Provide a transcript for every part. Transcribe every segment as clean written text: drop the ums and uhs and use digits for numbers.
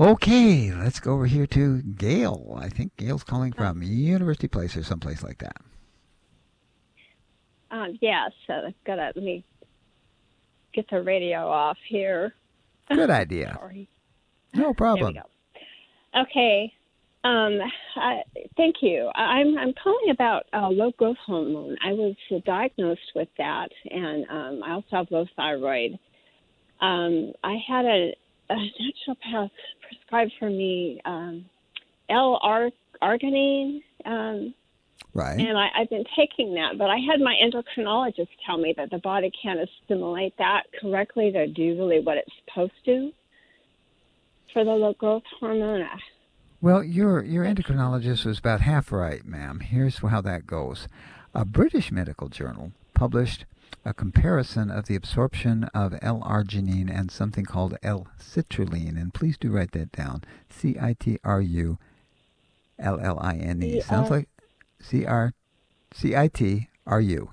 Okay, let's go over here to Gail. I think Gail's calling Oh, from University Place or someplace like that. yeah, so I've got to let me get the radio off here. Good idea. Sorry. No There we problem. go. Okay. Um, I, Thank you. I'm calling about low growth hormone. I was diagnosed with that, and I also have low thyroid. I had a naturopath prescribed for me L-arginine, Right. and I've been taking that. But I had my endocrinologist tell me that the body can't assimilate that correctly to do really what it's supposed to for the low growth hormone. Well, your I can't. endocrinologist was about half right, ma'am. Here's how that goes. A British medical journal published a comparison of the absorption of L-arginine and something called L-citrulline, and please do write that down. Citruline. Sounds CR. like Citru,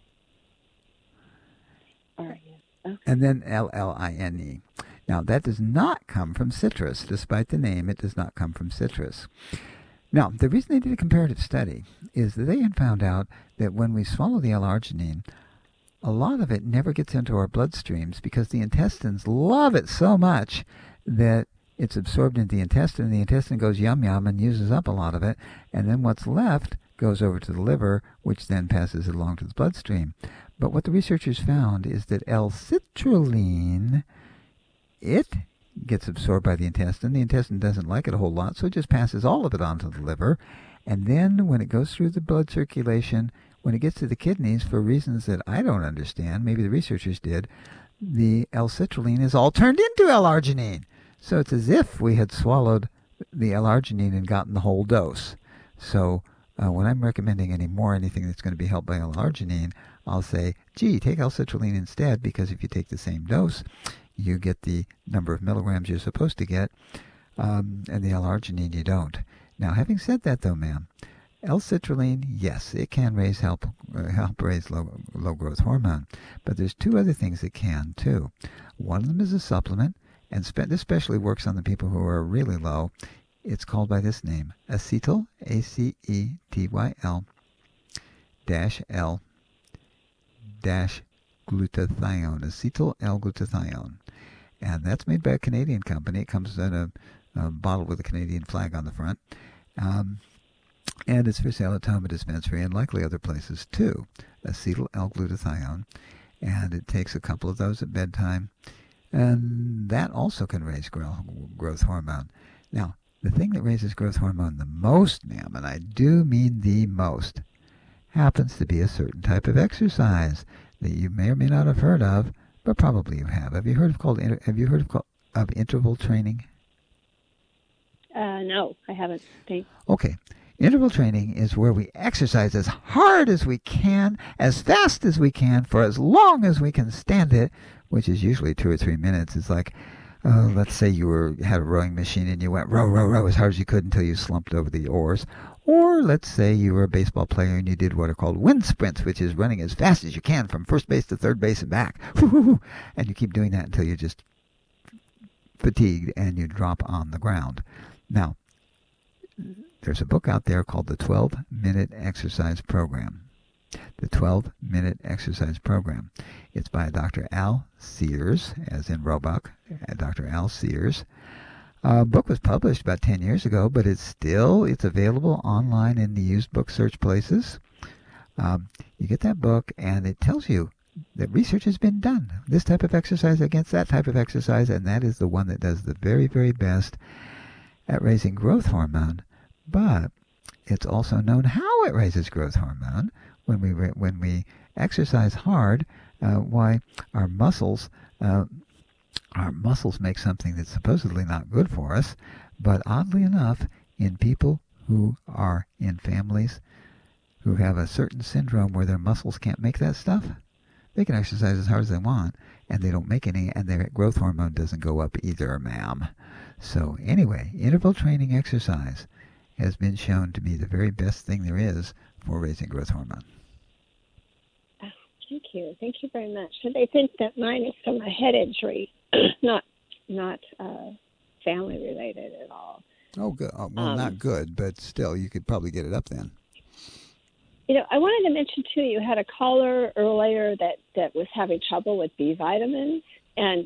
All right. Okay. and then Lline. Now, that does not come from citrus. Despite the name, it does not come from citrus. Now, the reason they did a comparative study is that they had found out that when we swallow the L-arginine, a lot of it never gets into our bloodstreams because the intestines love it so much that it's absorbed into the intestine, and the intestine goes yum yum and uses up a lot of it, and then what's left goes over to the liver, which then passes it along to the bloodstream. But what the researchers found is that L-citrulline, it gets absorbed by the intestine. The intestine doesn't like it a whole lot, so it just passes all of it onto the liver. And then when it goes through the blood circulation, when it gets to the kidneys, for reasons that I don't understand, maybe the researchers did, the L-citrulline is all turned into L-arginine. So it's as if we had swallowed the L-arginine and gotten the whole dose. So when I'm recommending anything that's going to be helped by L-arginine, I'll say, gee, take L-citrulline instead, because if you take the same dose, you get the number of milligrams you're supposed to get, and the L-arginine you don't. Now, having said that, though, ma'am, L-citrulline, yes, it can help raise low growth hormone, but there's two other things it can too. One of them is a supplement, and this especially works on the people who are really low. It's called by this name, acetyl, ACETYL dash L dash glutathione, acetyl L-glutathione. And that's made by a Canadian company. It comes in a bottle with a Canadian flag on the front. And it's for sale at Toma Dispensary and likely other places too. Acetyl L-glutathione. And it takes a couple of those at bedtime. And that also can raise growth hormone. Now, the thing that raises growth hormone the most, ma'am, and I do mean the most, happens to be a certain type of exercise that you may or may not have heard of, but probably you have. Have you heard of interval training? No, I haven't. Thanks. Okay. Interval training is where we exercise as hard as we can, as fast as we can, for as long as we can stand it, which is usually 2 or 3 minutes. It's like, let's say you had a rowing machine and you went row, row, row as hard as you could until you slumped over the oars. Or let's say you were a baseball player and you did what are called wind sprints, which is running as fast as you can from first base to third base and back. And you keep doing that until you're just fatigued and you drop on the ground. Now, there's a book out there called the 12-Minute Exercise Program. The 12-Minute Exercise Program. It's by Dr. Al Sears, as in Roebuck, Dr. Al Sears. The book was published about 10 years ago, but it's available online in the used book search places. You get that book, and it tells you that research has been done. This type of exercise against that type of exercise, and that is the one that does the very, very best at raising growth hormone. But it's also known how it raises growth hormone when we exercise hard. Why our muscles make something that's supposedly not good for us, but oddly enough, in people who are in families who have a certain syndrome where their muscles can't make that stuff, they can exercise as hard as they want, and they don't make any, and their growth hormone doesn't go up either, ma'am. So anyway, interval training exercise has been shown to be the very best thing there is for raising growth hormone. Thank you. Thank you very much. So they think that mine is from a head injury, not family related at all. Oh, good. Well, not good, but still, you could probably get it up then. I wanted to mention too. You had a caller earlier that was having trouble with B vitamins, and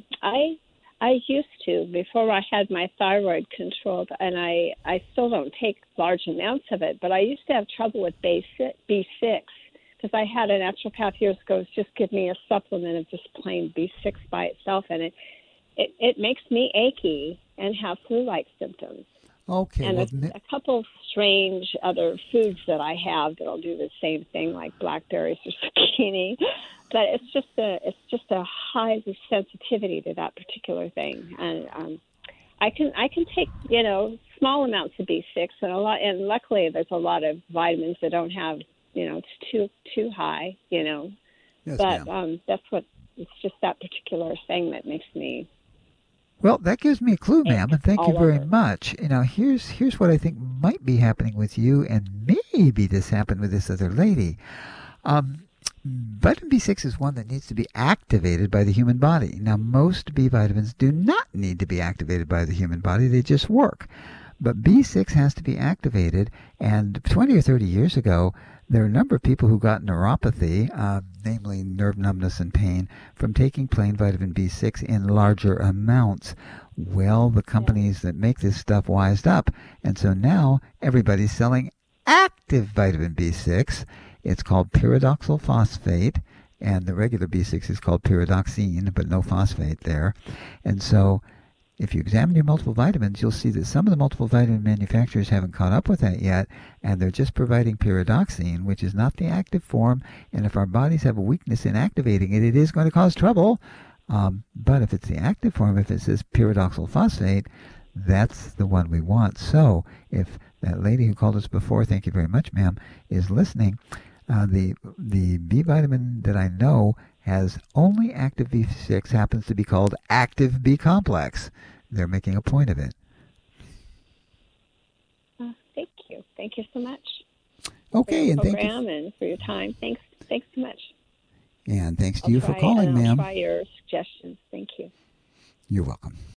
I used to before I had my thyroid controlled, and I still don't take large amounts of it, but I used to have trouble with B6 because I had a naturopath years ago just give me a supplement of just plain B6 by itself, and it makes me achy and have flu-like symptoms. Okay. And Well, a couple of strange other foods that I have that'll do the same thing, like blackberries or zucchini. But it's just a high sensitivity to that particular thing, and I can take small amounts of B6 and luckily there's a lot of vitamins that don't have it's too high yes, but ma'am. it's just that particular thing that makes me Well, that gives me a clue, ache ma'am, and thank you all very over. much. Here's what I think might be happening with you, and maybe this happened with this other lady. Um, Vitamin B6 is one that needs to be activated by the human body. Now, most B vitamins do not need to be activated by the human body; they just work. But B6 has to be activated, and 20 or 30 years ago, there are a number of people who got neuropathy, namely nerve numbness and pain, from taking plain vitamin B6 in larger amounts. Well, the Yeah. companies that make this stuff wised up, and so now everybody's selling active vitamin B6. It's called pyridoxal phosphate, and the regular B6 is called pyridoxine, but no phosphate there. And so if you examine your multiple vitamins, you'll see that some of the multiple vitamin manufacturers haven't caught up with that yet, and they're just providing pyridoxine, which is not the active form. And if our bodies have a weakness in activating it, it is going to cause trouble. But if it's the active form, if it says pyridoxal phosphate, that's the one we want. So if that lady who called us before, thank you very much, ma'am, is listening, the B vitamin that I know has only active B6 happens to be called active B complex. They're making a point of it. Thank you so much for your Okay, and thank you. program and for your time. Thanks so much. And thanks to you for calling, I'll ma'am. try your suggestions. Thank you. You're welcome.